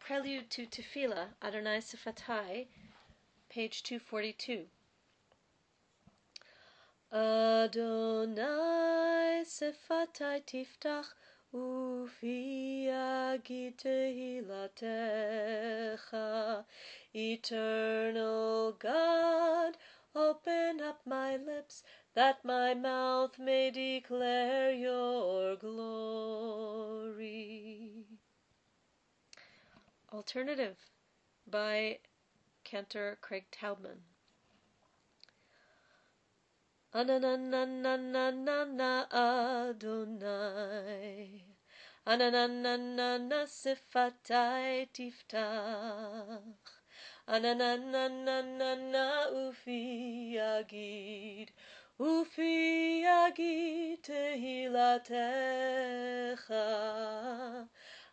Prelude to Tefillah, Adonai Sifatai, page 242. Adonai Sifatai Tiftach Ufi Yagid Tehilatecha. Eternal God, open up my lips, that my mouth may declare your glory. Alternative by Cantor Craig Taubman. Anananananana Adonai, Ananananana Sifatai Tiftach, Ananananana Ufi Yagid Tehilatecha,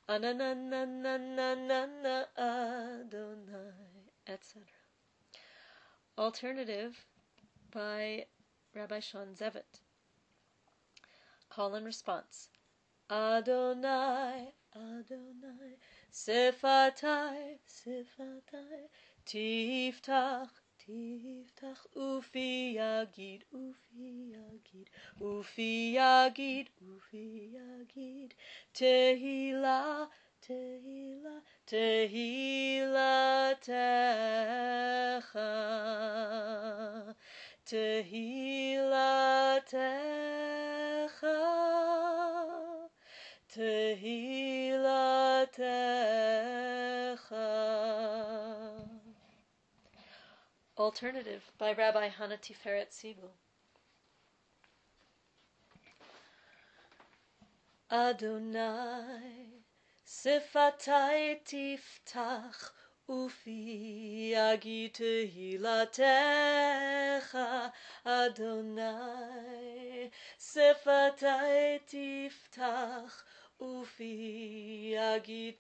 Ananananana Adonai, etc. Alternative by Rabbi Sean Zevet. Call and response. Adonai, Adonai, Sifatai, Sifatai, Tiftach, Tiftach, Ufi Yagid, Ufi Yagid, Ufi Yagid, Ufi Yagid, Tehillah, Tehillah, Tehilatecha, Tehilatecha, Tehilatecha. Alternative by Rabbi Hannah Tiferet Siegel. Adonai, Sifatai Tiftach, Ufi Yagid Tehilatecha. Adonai, Sifatai Tiftach, Ufi Yagid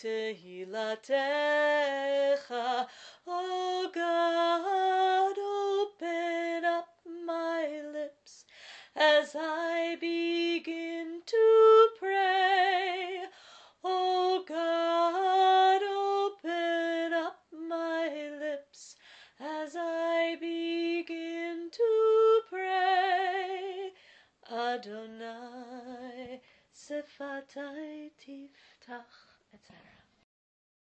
Tehilatecha. O God, open up my lips as I begin to pray. O God, open up my lips as I begin to pray. Adonai, Sifatai Tiftach, etc.